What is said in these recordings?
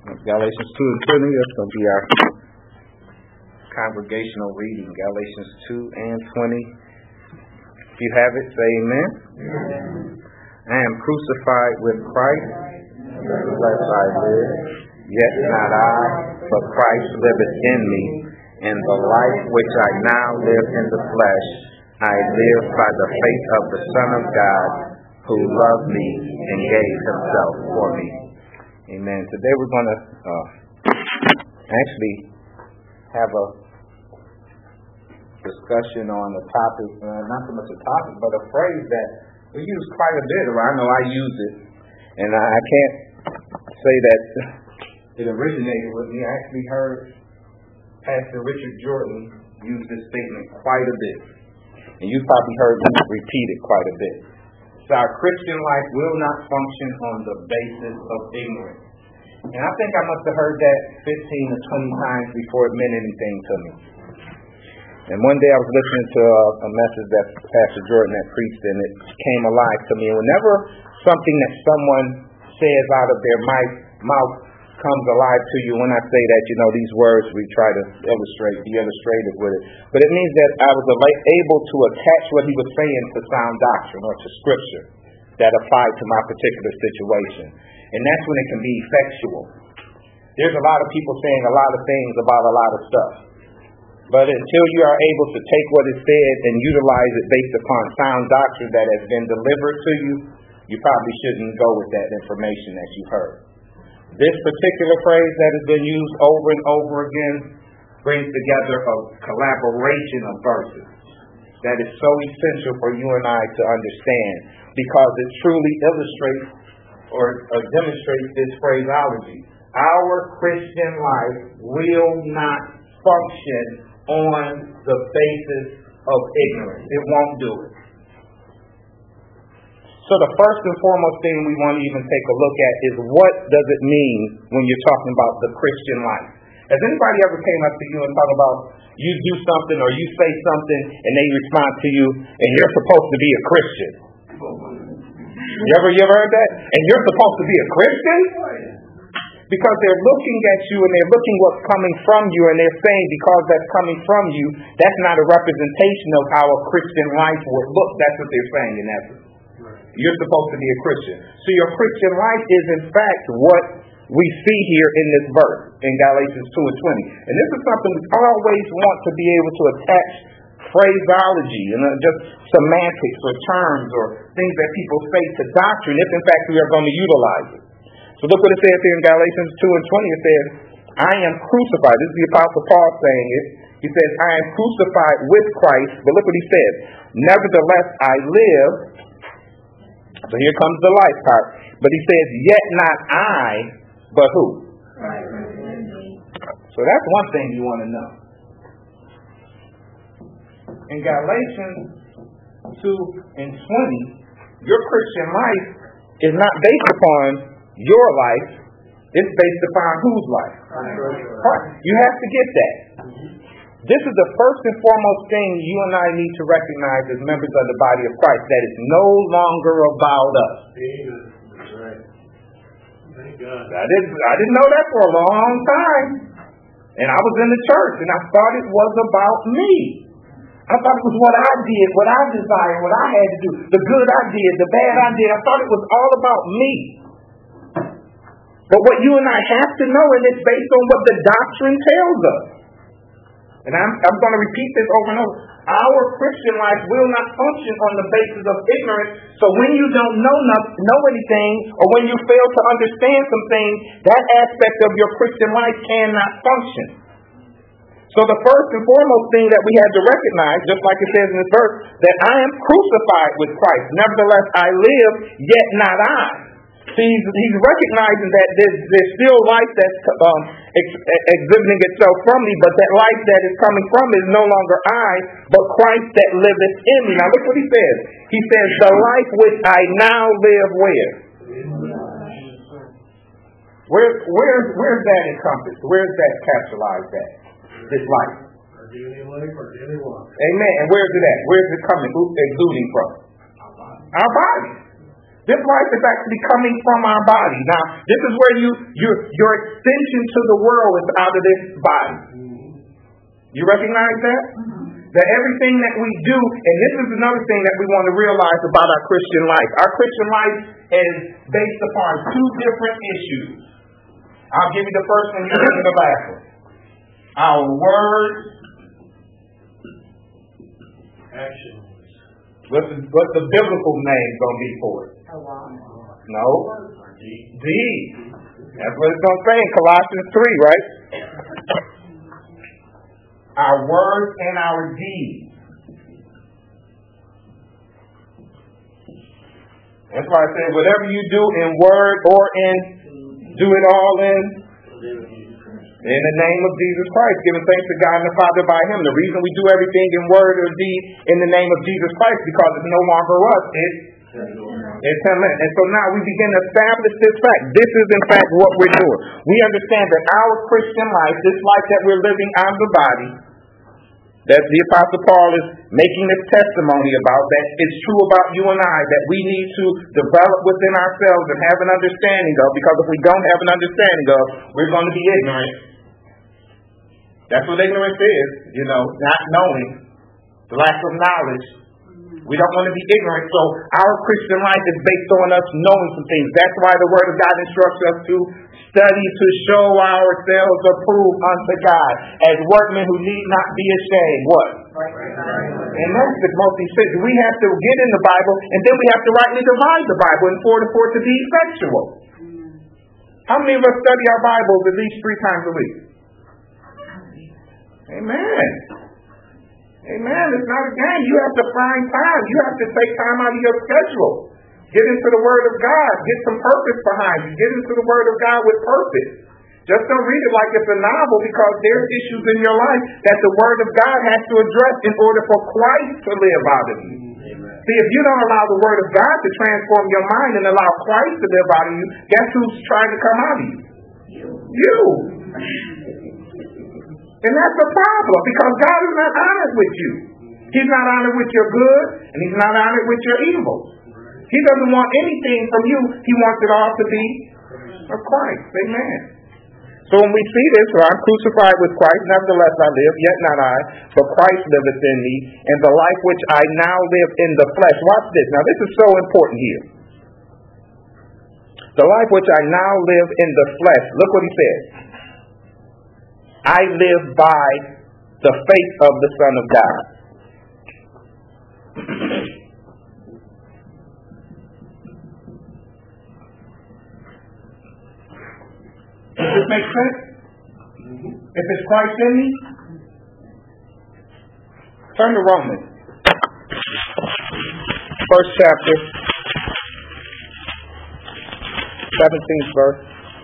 Galatians 2 and 20, that's going to be our congregational reading. Galatians 2 and 20. If you have it, say amen. Amen. I am crucified with Christ, nevertheless I live, yet not I, but Christ liveth in me. And the life which I now live in the flesh, I live by the faith of the Son of God, who loved me and gave himself for me. Amen. Today we're going to actually have a discussion on a topic, not so much a topic, but a phrase that we use quite a bit, or I know I use it, and I can't say that it originated with me. I actually heard Pastor Richard Jordan use this statement quite a bit, and you probably heard me repeat it quite a bit. So our Christian life will not function on the basis of ignorance. And I think I must have heard that 15 or 20 times before it meant anything to me. And one day I was listening to a message that Pastor Jordan had preached, and it came alive to me. And whenever something that someone says out of their mouth comes alive to you, when I say that, these words we try to be illustrative with it. But it means that I was able to attach what he was saying to sound doctrine or to scripture that applied to my particular situation. And that's when it can be effectual. There's a lot of people saying a lot of things about a lot of stuff. But until you are able to take what is said and utilize it based upon sound doctrine that has been delivered to you, you probably shouldn't go with that information that you've heard. This particular phrase that has been used over and over again brings together a collaboration of verses that is so essential for you and I to understand, because it truly illustrates or demonstrates this phraseology. Our Christian life will not function on the basis of ignorance. It won't do it. So the first and foremost thing we want to even take a look at is, what does it mean when you're talking about the Christian life? Has anybody ever came up to you and talk about you do something or you say something and they respond to you and you're supposed to be a Christian? You ever heard that? And you're supposed to be a Christian? Because they're looking at you and they're looking what's coming from you, and they're saying because that's coming from you, that's not a representation of how a Christian life would look. That's what they're saying in essence. You're supposed to be a Christian. So your Christian life is in fact what we see here in this verse in Galatians 2 and 20. And this is something we always want to be able to attach phraseology and just semantics or terms or things that people say to doctrine, if in fact we are going to utilize it. So look what it says here in Galatians 2 and 20. It says, I am crucified. This is the Apostle Paul saying it. He says, I am crucified with Christ. But look what he says. Nevertheless, I live. So here comes the life part. But he says, yet not I, but who? Christ. So that's one thing you want to know. In Galatians 2 and 20, your Christian life is not based upon your life. It's based upon whose life? Christ. You have to get that. This is the first and foremost thing you and I need to recognize as members of the body of Christ, that it's no longer about us. That's right. Thank God. I didn't know that for a long time. And I was in the church and I thought it was about me. I thought it was what I did, what I desired, what I had to do, the good I did, the bad I did. I thought it was all about me. But what you and I have to know, and it's based on what the doctrine tells us. And I'm going to repeat this over and over. Our Christian life will not function on the basis of ignorance. So when you don't know anything, or when you fail to understand some things, that aspect of your Christian life cannot function. So the first and foremost thing that we have to recognize, just like it says in this verse, that I am crucified with Christ. Nevertheless, I live, yet not I. See, he's recognizing that there's still life that's exhibiting itself from me, but that life that is coming from me is no longer I, but Christ that liveth in me. Now look what he says. He says, the life which I now live where? Where's that encompassed? Where's that capitalized at? This life. Our daily life, our daily walk. Amen. And where's it at? Where's it coming, exuding from? Our body. This life is actually coming from our body. Now, this is where your extension to the world is out of this body. You recognize that? That everything that we do, and this is another thing that we want to realize about our Christian life. Our Christian life is based upon two different issues. I'll give you the first one, you give me the last one. Our words. Actions. What's the biblical name going to be for it? No. Deed. That's what it's going to say in Colossians 3, right? Our words and our deeds. That's why I said, whatever you do in word or in, do it all in the name of Jesus Christ, giving thanks to God and the Father by Him. The reason we do everything in word or deed in the name of Jesus Christ, because it's no longer us, it's Him. And so now we begin to establish this fact. This is in fact what we're doing. We understand that our Christian life, this life that we're living out of the body, that the Apostle Paul is making this testimony about, that it's true about you and I, that we need to develop within ourselves and have an understanding of, because if we don't have an understanding of, we're going to be ignorant. That's what ignorance is, not knowing, the lack of knowledge. We don't want to be ignorant, so our Christian life is based on us knowing some things. That's why the Word of God instructs us to study to show ourselves approved unto God, as workmen who need not be ashamed. What? And that's the most essential. We have to get in the Bible, and then we have to rightly divide the Bible in order for it to be effectual. How many of us study our Bibles at least 3 times a week? Amen. Amen. It's not a game. You have to find time. You have to take time out of your schedule. Get into the Word of God. Get some purpose behind you. Get into the Word of God with purpose. Just don't read it like it's a novel, because there's issues in your life that the Word of God has to address in order for Christ to live out of you. Amen. See, if you don't allow the Word of God to transform your mind and allow Christ to live out of you, guess who's trying to come out of you? You. And that's the problem, because God is not honored with you. He's not honored with your good, and He's not honored with your evil. He doesn't want anything from you. He wants it all to be of Christ. Amen. So when we see this, I'm crucified with Christ, nevertheless I live, yet not I, but Christ liveth in me, and the life which I now live in the flesh. Watch this. Now this is so important here. The life which I now live in the flesh. Look what he says. I live by the faith of the Son of God. Does this make sense? If it's Christ in me, turn to Romans. 1st chapter, 17th verse.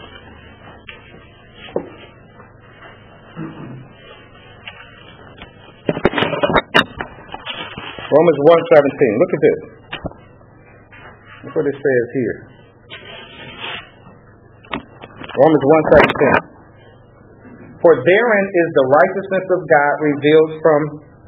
Romans 1:17. Look at this. Look what it says here. Romans 1:17. For therein is the righteousness of God revealed from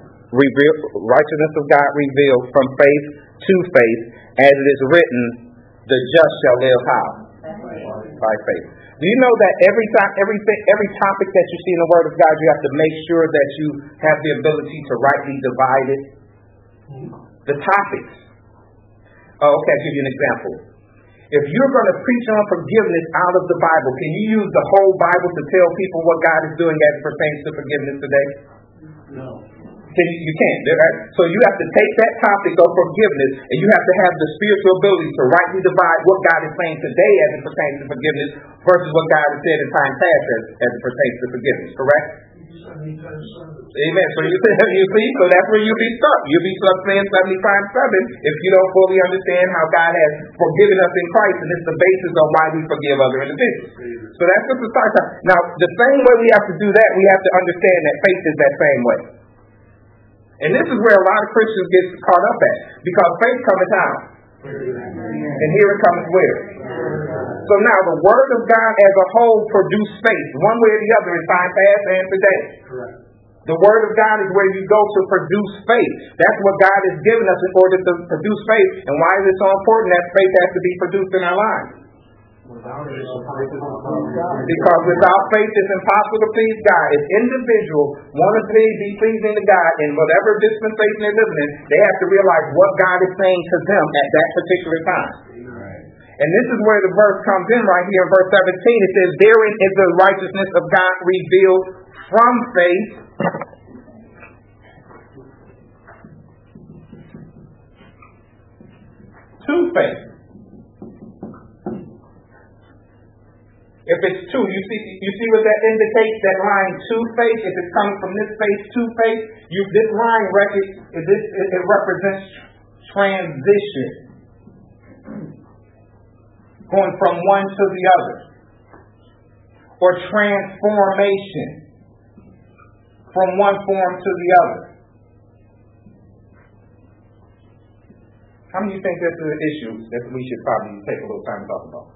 faith to faith, as it is written, the just shall live how? By faith. Do you know that every topic that you see in the Word of God, you have to make sure that you have the ability to rightly divide it? The topics. Okay, I'll give you an example. If you're going to preach on forgiveness out of the Bible, can you use the whole Bible to tell people what God is doing as it pertains to forgiveness today? No. You can't. So you have to take that topic of forgiveness, and you have to have the spiritual ability to rightly divide what God is saying today as it pertains to forgiveness versus what God has said in time past as it pertains to forgiveness. Correct? Amen. So you see, so that's where you'll be stuck. You'll be stuck saying 75-7 if you don't fully understand how God has forgiven us in Christ, and it's the basis of why we forgive other individuals. So that's just the start. Now, the same way we have to do that, we have to understand that faith is that same way. And this is where a lot of Christians get caught up at, because faith cometh out, and here it comes where? So now the Word of God as a whole produce faith, one way or the other, in time past and today. Correct. The Word of God is where you go to produce faith. That's what God has given us in order to produce faith. And why is it so important that faith has to be produced in our lives? Because without faith, it's impossible to please God. If individuals want to be pleasing to God in whatever dispensation they're living in, they have to realize what God is saying to them at that particular time. And this is where the verse comes in right here in verse 17. It says, therein is the righteousness of God revealed from faith to faith. If it's two, you see what that indicates? That line to faith. If it's coming from this faith to faith, this line it represents transition, going from one to the other, or transformation from one form to the other. How many of you think this is an issue that we should probably take a little time to talk about?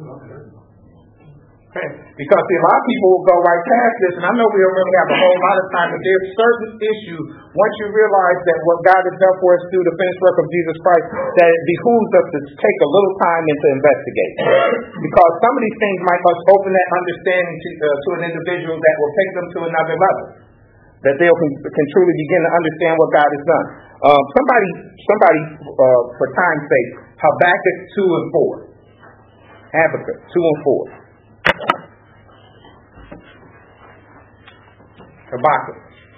Okay. Because see, a lot of people will go right past this, and I know we don't really have a whole lot of time, but there's certain issues, once you realize that what God has done for us through the finished work of Jesus Christ, that it behooves us to take a little time and to investigate. Because some of these things might must open that understanding to an individual that will take them to another level, that they can truly begin to understand what God has done. Somebody, for time's sake, Habakkuk 2 and 4. Habakkuk 2 and 4. Habakkuk.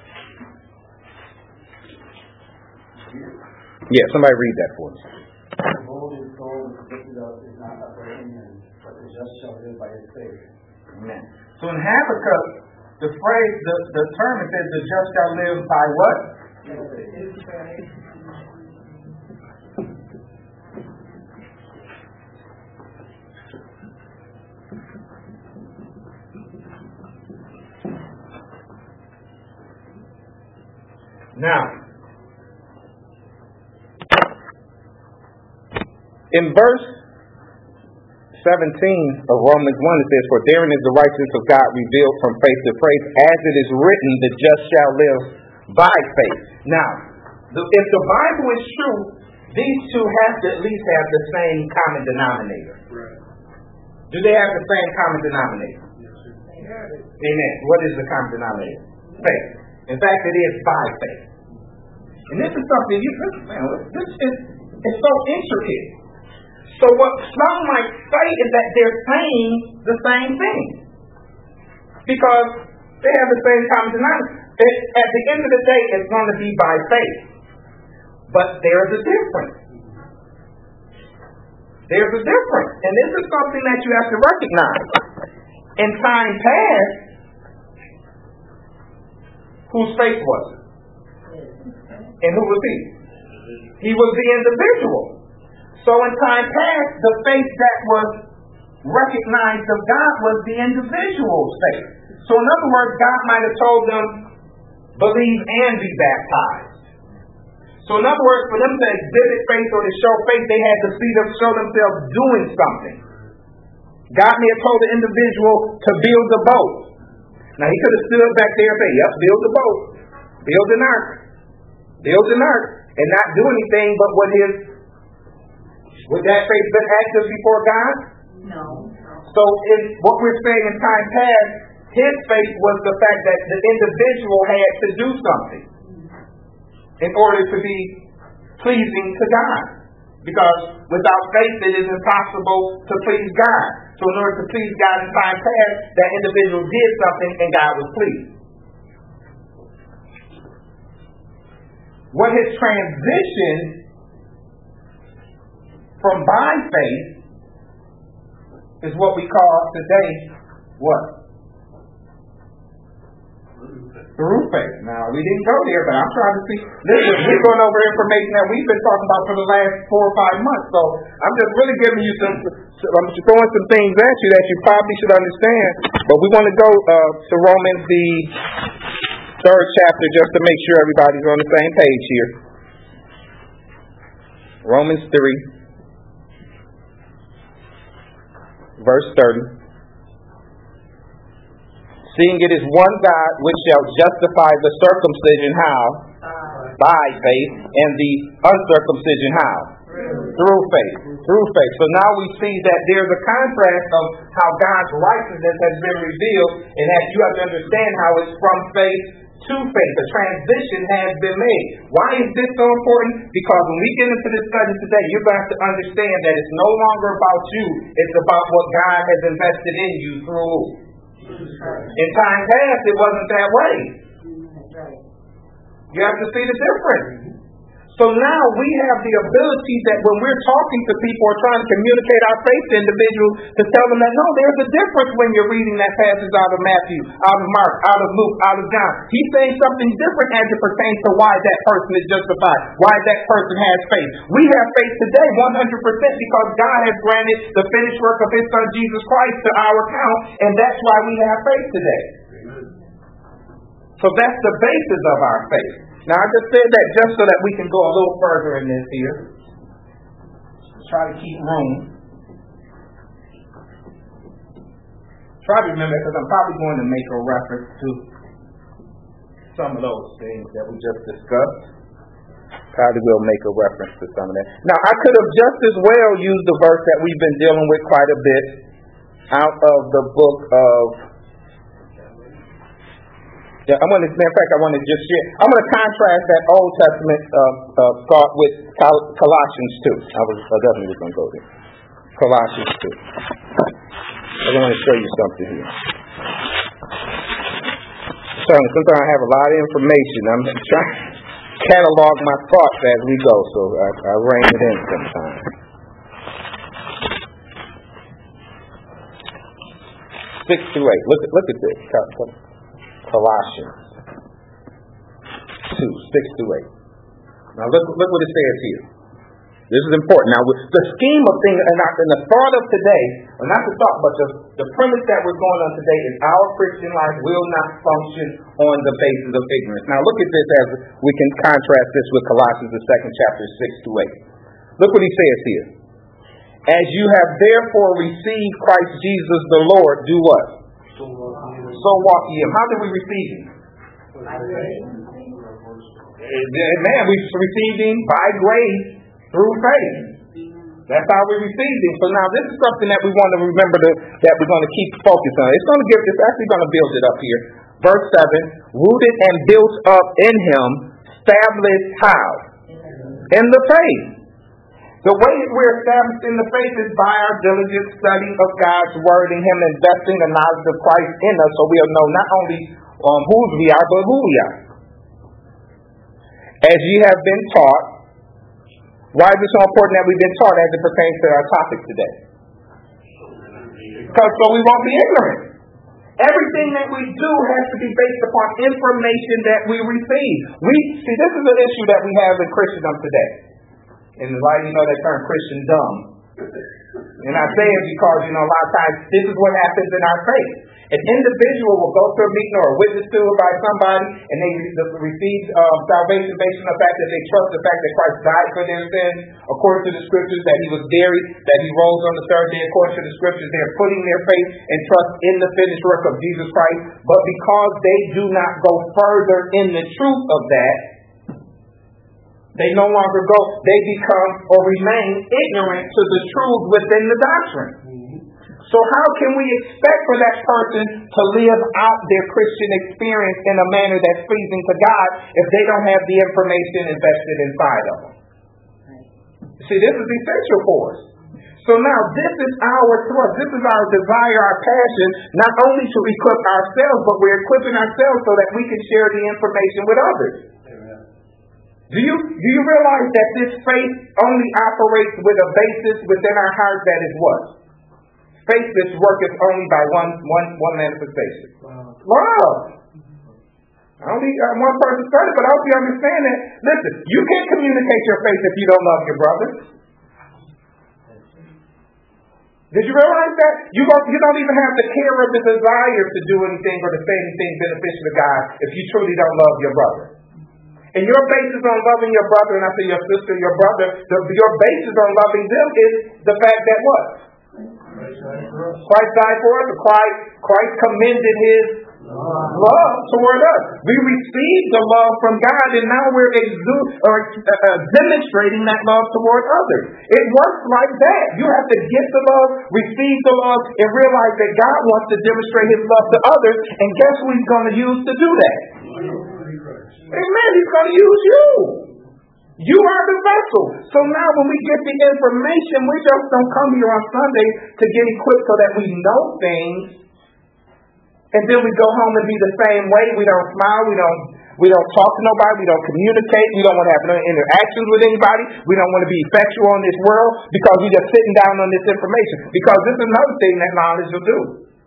Yeah, somebody read that for us. Behold, his soul is lifted up, is not uprightly men, but the just shall live by his faith. Amen. So in Habakkuk, the phrase, the term, it says, the just shall live by what? His faith. Now, in verse 17 of Romans 1, it says, for therein is the righteousness of God revealed from faith to faith, as it is written, the just shall live by faith. Now, if the Bible is true, these two have to at least have the same common denominator. Right. Do they have the same common denominator? Yes, sir. Amen. What is the common denominator? Faith. In fact, it is by faith. And this is something it's so intricate. So what some might say is that they're saying the same thing, because they have the same common denominator. At the end of the day, it's going to be by faith. But there's a difference. There's a difference. And this is something that you have to recognize. In time past, whose faith was it? And who was he? He was the individual. So in time past, the faith that was recognized of God was the individual's faith. So in other words, God might have told them, believe and be baptized. So in other words, for them to exhibit faith or to show faith, they had to show themselves doing something. God may have told the individual to build a boat. Now he could have stood back there and said, yep, build a boat, build an ark, and not do anything, but would that faith been active before God? No. So what we're saying in time past, his faith was the fact that the individual had to do something in order to be pleasing to God. Because without faith, it is impossible to please God. So in order to please God in time past, that individual did something and God was pleased. What has transitioned from by faith is what we call today, what? Through faith. Now, we didn't go there, but I'm trying to see. Listen, we're going over information that we've been talking about for the last 4 or 5 months. So I'm just really giving you I'm throwing some things at you that you probably should understand. But we want to go to Romans, the 3rd chapter, just to make sure everybody's on the same page here. Romans 3, verse 30. Seeing it is one God which shall justify the circumcision how? By faith, and the uncircumcision how? Through faith. Through faith. So now we see that there's a contrast of how God's righteousness has been revealed, and that you have to understand how it's from faith to faith. The transition has been made. Why is this so important? Because when we get into this study today, you're going to have to understand that it's no longer about you. It's about what God has invested in you through. In time past, it wasn't that way. You have to see the difference. So now we have the ability that when we're talking to people or trying to communicate our faith to individuals, to tell them that no, there's a difference when you're reading that passage out of Matthew, out of Mark, out of Luke, out of John. He's saying something different as it pertains to why that person is justified, why that person has faith. We have faith today 100% because God has granted the finished work of His Son Jesus Christ to our account, and that's why we have faith today. So that's the basis of our faith. Now, I just said that just so that we can go a little further in this here. Try to keep room. Try to remember, because I'm probably going to make a reference to some of those things that we just discussed. Probably will make a reference to some of that. Now, I could have just as well used the verse that we've been dealing with quite a bit out of the book of... Yeah, I want to just share. I'm going to contrast that Old Testament thought with Colossians 2. I definitely was going to go there. Colossians 2. I want to show you something here. Sometimes I have a lot of information. I'm trying to catalog my thoughts as we go, so I rein it in sometimes. 6 through 8. Look at this. Colossians 2, 6 through 8. Now look what it says here. This is important. Now the scheme of things and the thought of today, well, not the thought, but the premise that we're going on today is our Christian life will not function on the basis of ignorance. Now look at this as we can contrast this with Colossians, the 2nd chapter, 6 through 8. Look what he says here. As you have therefore received Christ Jesus the Lord, do what? So walk ye him. How did we receive him? Man, we received him by grace through faith. That's how we received him. So now this is something that we want to remember that we're going to keep focused on. It's actually going to build it up here. Verse 7, rooted and built up in him, established how? In the faith. The way we're established in the faith is by our diligent study of God's word and him investing the knowledge of Christ in us, so we'll know not only whose we are, but who we are. As ye have been taught. Why is it so important that we've been taught as it pertains to our topic today? Because so we won't be ignorant. Everything that we do has to be based upon information that we receive. See, this is an issue that we have in Christendom today. And why do you know that term Christendom? And I say it because, a lot of times this is what happens in our faith. An individual will go to a meeting or a witness to it by somebody, and they receive salvation based on the fact that they trust the fact that Christ died for their sins, according to the scriptures, that he was buried, that he rose on the third day, according to the scriptures. They're putting their faith and trust in the finished work of Jesus Christ. But because they do not go further in the truth of that, they no longer go, they become or remain ignorant to the truth within the doctrine. So how can we expect for that person to live out their Christian experience in a manner that's pleasing to God if they don't have the information invested inside of them? See, this is essential for us. So now this is our thrust, this is our desire, our passion, not only to equip ourselves, but we're equipping ourselves so that we can share the information with others. Do you realize that this faith only operates with a basis within our heart that is what? Faith that worketh only by one manifestation. Love. I only one person said it, but I hope you understand that. Listen, you can't communicate your faith if you don't love your brother. Did you realize that? You don't even have the care or the desire to do anything or to say anything beneficial to God if you truly don't love your brother. And your basis on loving your brother, and I say your sister, your brother, your basis on loving them is the fact that what? Christ died for us. Christ commended his Love toward us. We received the love from God, and now we're demonstrating that love toward others. It works like that. You have to get the love, receive the love, and realize that God wants to demonstrate His love to others. And guess who He's going to use to do that? Amen. He's going to use you. You are the vessel. So now when we get the information, we just don't come here on Sunday to get equipped so that we know things, and then we go home and be the same way. We don't smile. We don't talk to nobody. We don't communicate. We don't want to have no interactions with anybody. We don't want to be effectual in this world because we're just sitting down on this information. Because this is another thing that knowledge will do.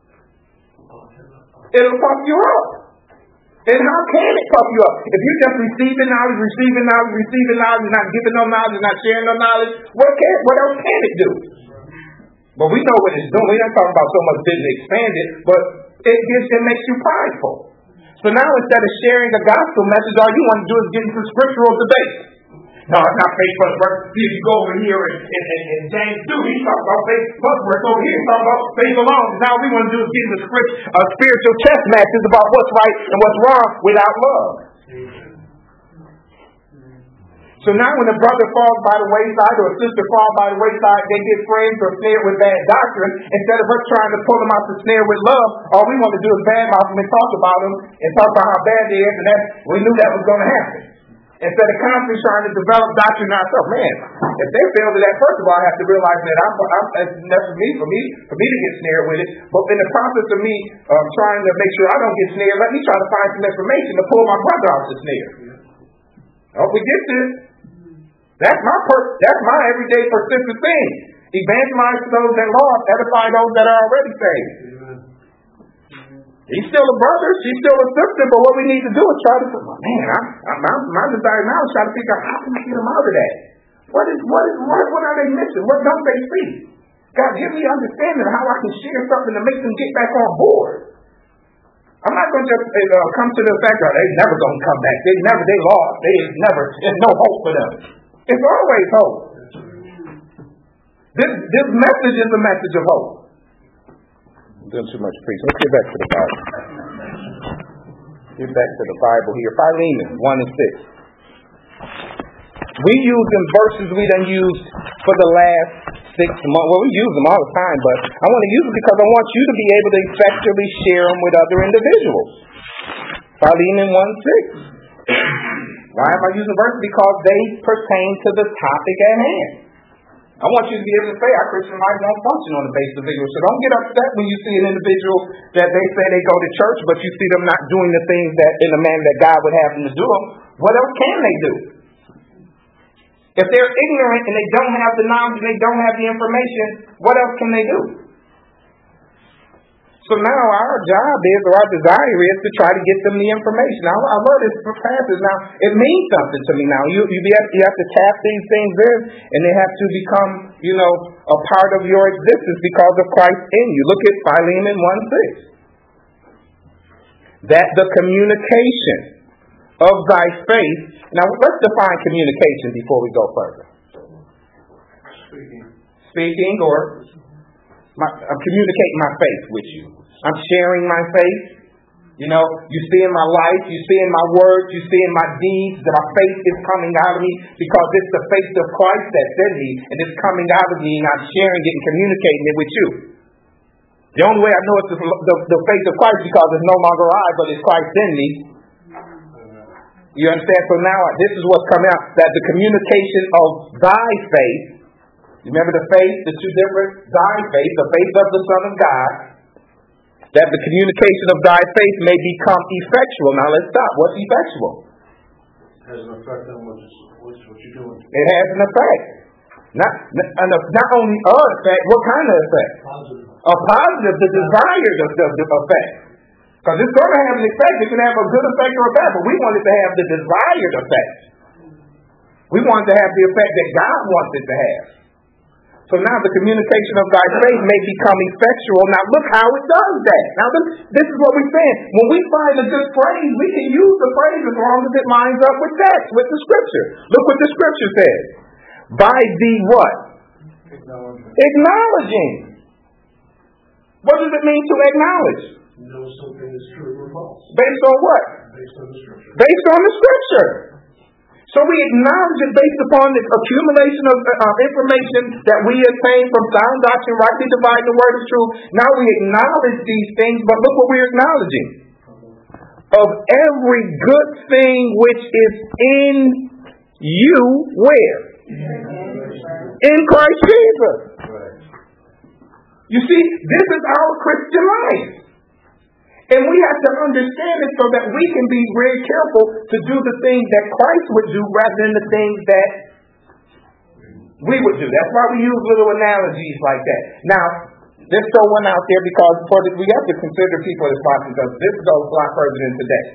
It'll puff you up. And how can it puff you up? If you're just receiving knowledge, you're not giving no knowledge, you're not sharing no knowledge, what else can it do? But we know what it's doing. We're not talking about so much didn't expand it, but it makes you prideful. So now instead of sharing the gospel message, all you want to do is get into scriptural debate. No, it's not faith plus works. See, if you go over here and James 2, he's talking about faith plus works. Over here, he's talking about faith alone. Now we want to do is get into spiritual chess matches about what's right and what's wrong without love. So now when a brother falls by the wayside or a sister falls by the wayside, they get friends or snared with bad doctrine. Instead of us trying to pull them out the snare with love, all we want to do is badmouth them and talk about them and talk about how bad they is, and we knew that was going to happen. Instead of constantly trying to develop doctrine ourselves. Man, if they fail to that, first of all, I have to realize that it's never for me to get snared with it. But in the process of me trying to make sure I don't get snared, let me try to find some information to pull my brother out the snare. Don't forget this. That's my everyday persistent thing. Evangelize to those that lost, edify those that are already saved. He's still a brother, she's still a sister, but what we need to do is try to, my desire now is try to figure out how can we get them out of that? What are they missing? What don't they see? God, give me understanding of how I can share something to make them get back on board. I'm not going to just come to the fact that they're never going to come back. They lost. There's no hope for them. It's always hope. This message is a message of hope. I'm doing too much preaching. Let's get back to the Bible. Get back to the Bible here. Philemon 1 and 6. We use them verses we done used for the last 6 months. Well, we use them all the time, but I want to use them because I want you to be able to effectively share them with other individuals. Philemon 1:6. Why am I using verses? Because they pertain to the topic at hand. I want you to be able to say our Christian life don't function on the basis of ignorance. So don't get upset when you see an individual that they say they go to church, but you see them not doing the things that in the manner that God would have them to do them. What else can they do? If they're ignorant and they don't have the knowledge and they don't have the information, what else can they do? So now our job is, or our desire is, to try to get them the information. Now, I love this passage. Now, it means something to me now. You have to tap these things in, and they have to become, a part of your existence because of Christ in you. Look at Philemon 1:6. That the communication of thy faith. Now, let's define communication before we go further. Speaking or I'm communicating my faith with you. I'm sharing my faith. You see in my life, you see in my words, you see in my deeds that my faith is coming out of me because it's the faith of Christ that's in me and it's coming out of me and I'm sharing it and communicating it with you. The only way I know it's the faith of Christ because it's no longer I, but it's Christ in me. You understand? So now this is what's coming out, that the communication of thy faith. Remember the faith, the two different, thy faith, the faith of the Son of God, that the communication of thy faith may become effectual. Now let's stop. What's effectual? It has an effect on what you're doing. It has an effect. Not only an effect, what kind of effect? Positive. A positive, the desired effect. Because it's going to have an effect. It can have a good effect or a bad, but we want it to have the desired effect. We want it to have the effect that God wants it to have. So now the communication of thy faith may become effectual. Now look how it does that. Now this is what we're saying. When we find a good phrase, we can use the phrase as long as it lines up with text, with the scripture. Look what the scripture says. By the what? Acknowledging. What does it mean to acknowledge? Know something is true or false. Based on what? Based on the scripture. Based on the scripture. So we acknowledge it based upon the accumulation of information that we attain from sound doctrine, rightly dividing the word of truth. Now we acknowledge these things, but look what we're acknowledging. Of every good thing which is in you, where? In Christ Jesus. You see, this is our Christian life. And we have to understand it so that we can be very careful to do the things that Christ would do rather than the things that we would do. That's why we use little analogies like that. Now, let's throw one out there because we have to consider people as watching because this goes a lot further than today.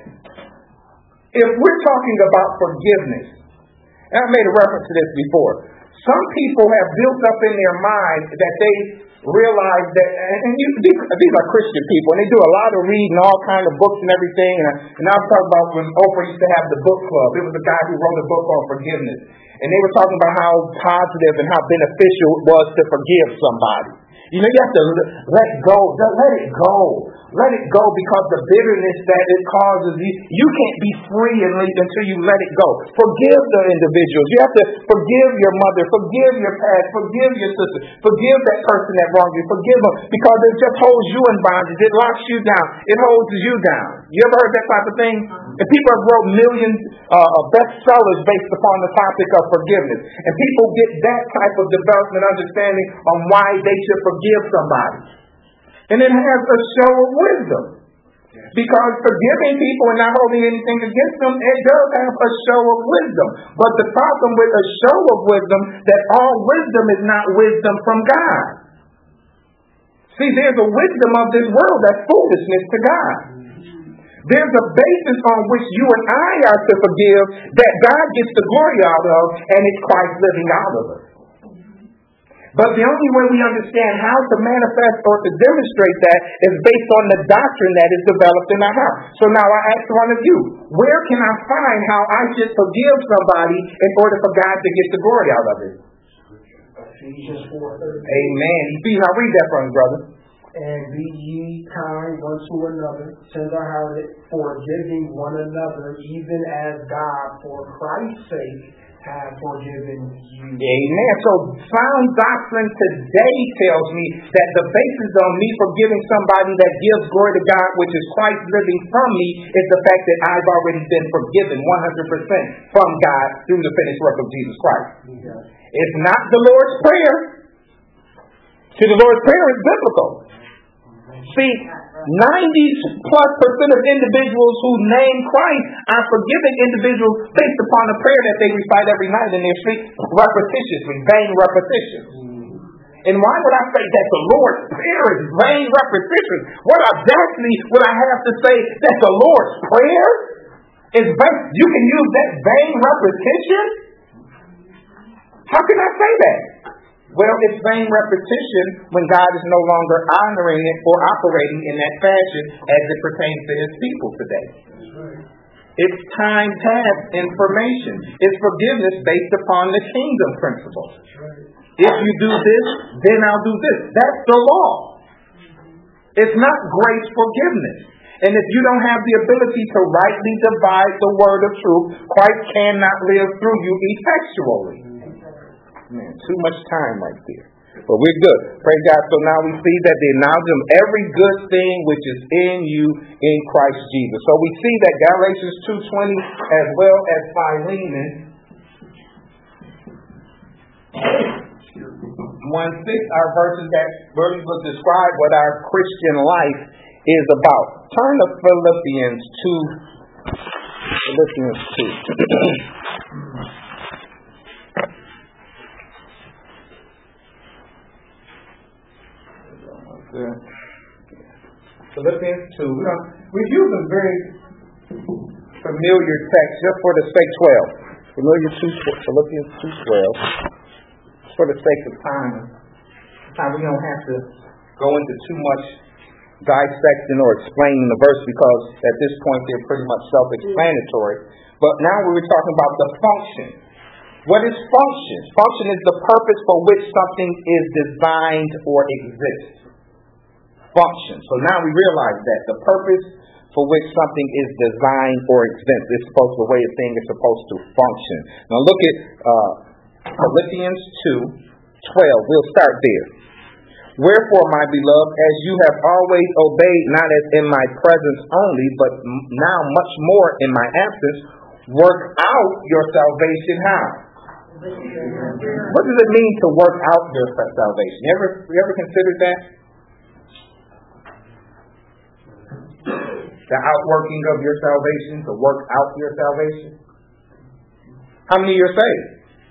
If we're talking about forgiveness, and I made a reference to this before, some people have built up in their mind that they realize that, these are Christian people, and they do a lot of reading, all kinds of books and everything. And I was talking about when Oprah used to have the book club. It was a guy who wrote a book on forgiveness. And they were talking about how positive and how beneficial it was to forgive somebody. You know, you have to let go. Let it go. Let it go because the bitterness that it causes, you can't be free until you let it go. Forgive the individuals. You have to forgive your mother, forgive your past, forgive your sister, forgive that person that wronged you, forgive them because it just holds you in bondage. It locks you down. It holds you down. You ever heard that type of thing? And people have wrote millions of bestsellers based upon the topic of forgiveness. And people get that type of development understanding on why they should forgive somebody. And it has a show of wisdom. Because forgiving people and not holding anything against them, it does have a show of wisdom. But the problem with a show of wisdom, that all wisdom is not wisdom from God. See, there's a wisdom of this world that's foolishness to God. There's a basis on which you and I are to forgive that God gets the glory out of, and it's Christ living out of us. But the only way we understand how to manifest or to demonstrate that is based on the doctrine that is developed in our house. So now I ask one of you, where can I find how I should forgive somebody in order for God to get the glory out of it? Ephesians 4:13. Amen. I'll read that from you, brother. And be ye kind one to another, tender-hearted, forgiving one another, even as God, for Christ's sake, have forgiven you. Amen. So sound doctrine today tells me that the basis on me forgiving somebody that gives glory to God, which is Christ living from me, is the fact that I've already been forgiven 100% from God through the finished work of Jesus Christ. Yes. It's not the Lord's Prayer. See, the Lord's Prayer is biblical. See, 90+% of individuals who name Christ are forgiving individuals based upon a prayer that they recite every night in their sleep repetitiously, vain repetition. And why would I say that the Lord's Prayer is vain repetition? What audacity would I have to say that the Lord's Prayer is vain? You can use that vain repetition? How can I say that? Well, it's vain repetition when God is no longer honoring it or operating in that fashion as it pertains to his people today. It's time past information. It's forgiveness based upon the kingdom principle. If you do this, then I'll do this. That's the law. It's not grace forgiveness. And if you don't have the ability to rightly divide the word of truth, Christ cannot live through you effectually. Man, too much time right there. But we're good. Praise God. So now we see that the acknowledgement of every good thing which is in you in Christ Jesus. So we see that Galatians 2:20 as well as Philemon 1:6 are verses that really will describe what our Christian life is about. Turn to Philippians 2. Philippians 2. Philippians 2. We've used a very familiar text just for the sake 12. Philippians 2:12. For the sake of time. We don't have to go into too much dissecting or explaining the verse because at this point they're pretty much self-explanatory. But now we were talking about the function. What is function? Function is the purpose for which something is designed or exists. Function. So now we realize that the purpose for which something is designed or exempt. It's supposed to, the way a thing is supposed to function. Now look at Philippians 2:12. We'll start there. Wherefore, my beloved, as you have always obeyed, not as in my presence only, but now much more in my absence, work out your salvation how? What does it mean to work out your salvation? You ever considered that? The outworking of your salvation, to work out your salvation? How many are saved?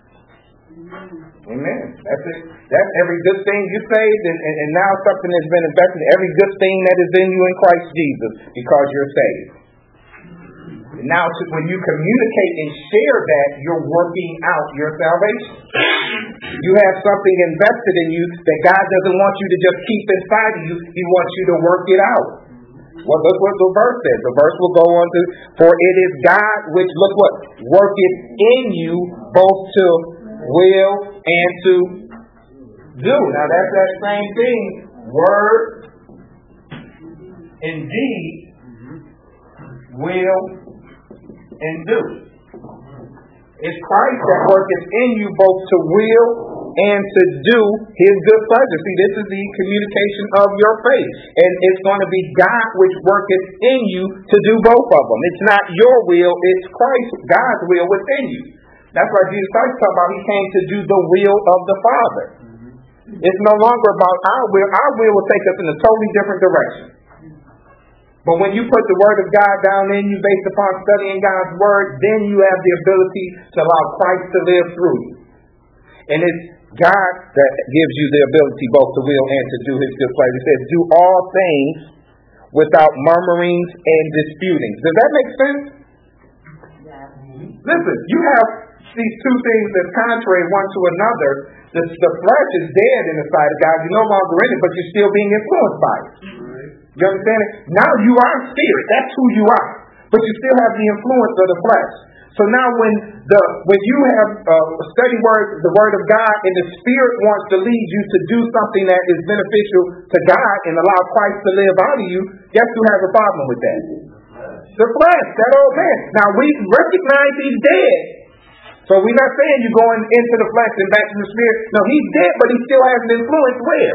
Amen. That's it. That's every good thing you saved, and now something has been invested. Every good thing that is in you in Christ Jesus, because you're saved. Now, when you communicate and share that, you're working out your salvation. You have something invested in you that God doesn't want you to just keep inside of you. He wants you to work it out. Well, look what the verse says. The verse will go on to, for it is God which, look what, worketh in you both to will and to do. Now, that's that same thing. Word and deed, will and do. It's Christ that worketh in you both to will and to do His good pleasure. See, this is the communication of your faith. And it's going to be God which worketh in you to do both of them. It's not your will, it's Christ, God's will within you. That's why Jesus Christ talked about He came to do the will of the Father. It's no longer about our will. Our will will take us in a totally different direction. But when you put the Word of God down in you based upon studying God's Word, then you have the ability to allow Christ to live through you. And it's God that gives you the ability both to will and to do His good pleasure. It says, do all things without murmurings and disputings. Does that make sense? Yeah. Listen, you have these two things that's contrary one to another. The flesh is dead in the sight of God. You're no longer in it, but you're still being influenced by it. You understand it? Now you are spirit. That's who you are. But you still have the influence of the flesh. So now when you have studied the word of God, and the Spirit wants to lead you to do something that is beneficial to God and allow Christ to live out of you, guess who has a problem with that? The flesh, that old man. Now we recognize he's dead. So we're not saying you're going into the flesh and back to the Spirit. No, he's dead, but he still has an influence where?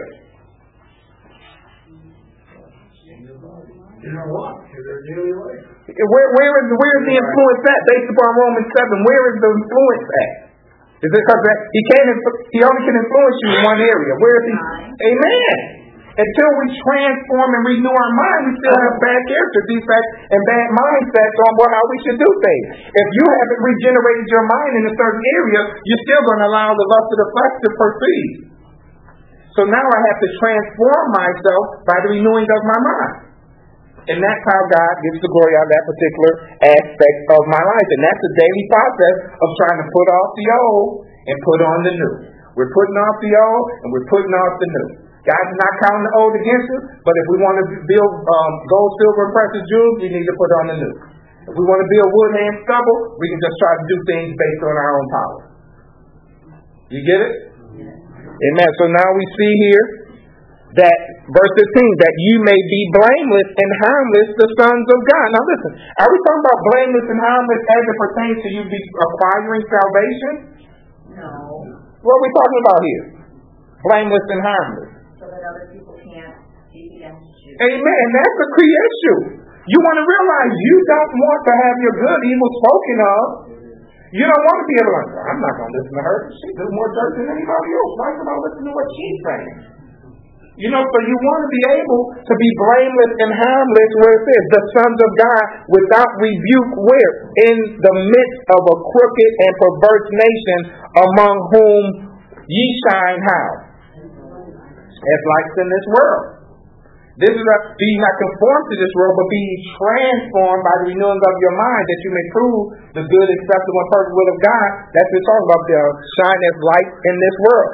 You know what? In their daily life. Where is the influence at? Based upon Romans 7, where is the influence at? Is it because he only can influence you in one area? Where is he? Amen. Until we transform and renew our mind, we still have bad character defects and bad mindsets on how we should do things. If you haven't regenerated your mind in a certain area, you're still going to allow the lust of the flesh to proceed. So now I have to transform myself by the renewing of my mind. And that's how God gets the glory out of that particular aspect of my life. And that's a daily process of trying to put off the old and put on the new. We're putting off the old and we're putting off the new. God's not counting the old against us, but if we want to build gold, silver, and precious jewels, we need to put on the new. If we want to build wood, hay, and stubble, we can just try to do things based on our own power. You get it? Amen. So now we see here that verse 15, that you may be blameless and harmless, the sons of God. Now listen, are we talking about blameless and harmless as it pertains to you be acquiring salvation? No. What are we talking about here? Blameless and harmless. So that other people can't speak against you. Amen. That's a key issue. You want to realize you don't want to have your good evil spoken of. You don't want to be able to, I'm not going to listen to her. She does more church than anybody else. Why should I listen to what she's saying? You know, so you want to be able to be blameless and harmless, where it says, the sons of God without rebuke, where? In the midst of a crooked and perverse nation, among whom ye shine how? As lights in this world. This is be not conformed to this world, but be transformed by the renewing of your mind, that you may prove the good, acceptable, and perfect will of God. That's what we're talking about there. Shine as lights in this world.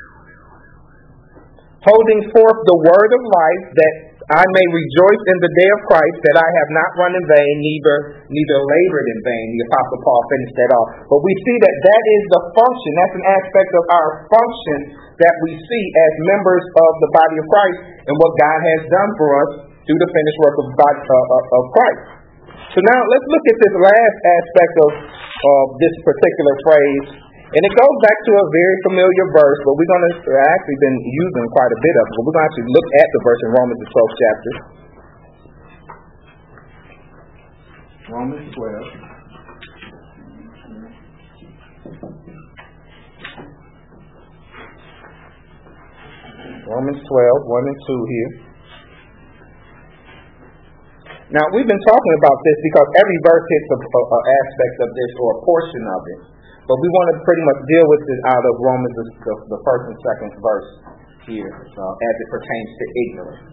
Holding forth the word of life, that I may rejoice in the day of Christ, that I have not run in vain, neither labored in vain. The Apostle Paul finished that off. But we see that is the function. That's an aspect of our function that we see as members of the body of Christ, and what God has done for us through the finished work of Christ. So now let's look at this last aspect of this particular phrase. And it goes back to a very familiar verse, but we're going to actually been using quite a bit of it. But we're going to actually look at the verse in Romans the 12th chapter. Romans 12. Romans 12, 1 and 2 here. Now, we've been talking about this because every verse hits an aspect of this or a portion of it. But we want to pretty much deal with it out of Romans, the first and second verse here, as it pertains to ignorance.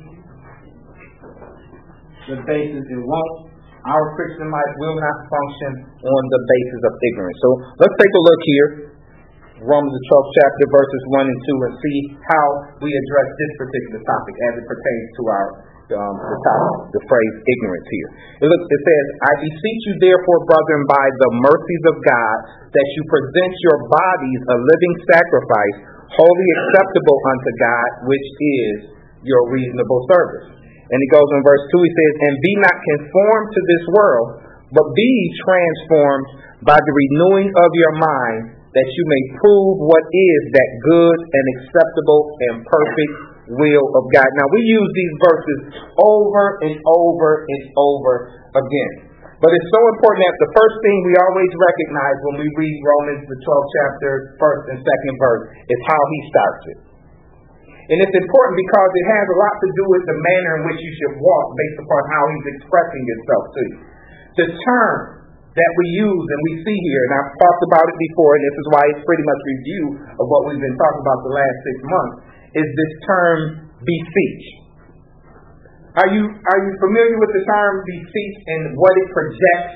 The basis, our Christian life will not function on the basis of ignorance. So let's take a look here. Romans the 12th chapter, verses 1 and 2, and see how we address this particular topic as it pertains to our the phrase ignorance here. It says, I beseech you therefore, brethren, by the mercies of God, that you present your bodies a living sacrifice, wholly acceptable unto God, which is your reasonable service. And he goes in verse 2, he says, and be not conformed to this world, but be transformed by the renewing of your mind, that you may prove what is that good and acceptable and perfect will of God. Now, we use these verses over and over and over again. But it's so important that the first thing we always recognize when we read Romans, the 12th chapter, first and second verse, is how he starts it. And it's important because it has a lot to do with the manner in which you should walk based upon how he's expressing himself to you. The term that we use and we see here, and I've talked about it before, and this is why it's pretty much review of what we've been talking about the last 6 months, is this term beseech. Are you familiar with the term beseech and what it projects?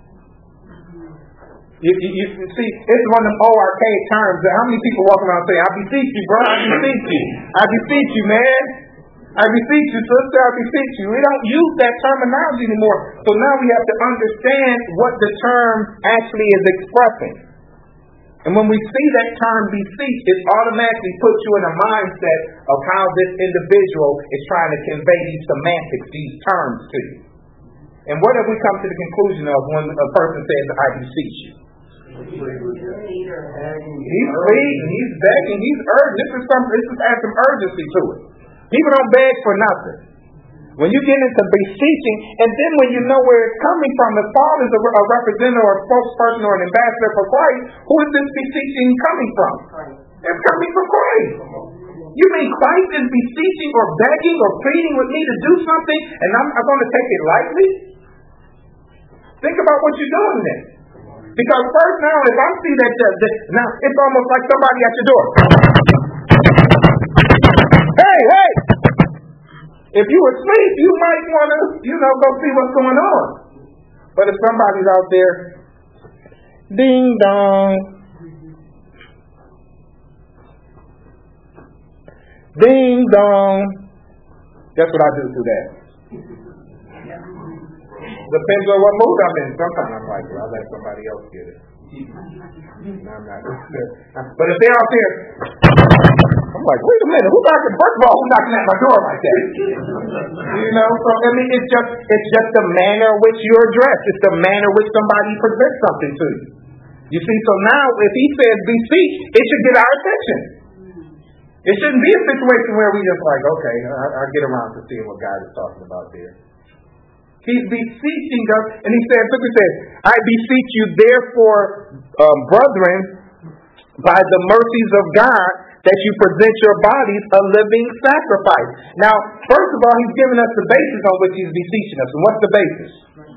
You see, it's one of them old archaic terms. How many people walk around saying, I beseech you, bro, I beseech you. I beseech you, man. I beseech you, sister, I beseech you. We don't use that terminology anymore. So now we have to understand what the term actually is expressing. And when we see that term beseech, it automatically puts you in a mindset of how this individual is trying to convey these semantics, these terms to you. And what have we come to the conclusion of when a person says, I beseech you? He's pleading, he's begging, he's urging. This has some urgency to it. People don't beg for nothing. When you get into beseeching, and then when you know where it's coming from, if Paul is a representative or a spokesperson or an ambassador for Christ, who is this beseeching coming from? It's coming from Christ. You mean Christ is beseeching or begging or pleading with me to do something, and I'm going to take it lightly? Think about what you're doing then. Because first now, if I see that, now it's almost like somebody at your door. Hey! If you were asleep, you might want to, go see what's going on. But if somebody's out there, ding dong, ding dong, that's what I do to that. Depends on what mood I'm in. Sometimes I'm like, I'll let somebody else get it. No, I'm not. But if they're out there, I'm like, wait a minute, first of all, who's knocking at my door like that? So I mean, it's just the manner in which you're addressed. It's the manner in which somebody presents something to you. You see, so now if he says beseech, it should get our attention. It shouldn't be a situation where we just like, okay, I'll get around to seeing what God is talking about there. He's beseeching us, and he says, I beseech you therefore, brethren, by the mercies of God, that you present your bodies a living sacrifice. Now, first of all, he's given us the basis on which he's beseeching us. And what's the basis?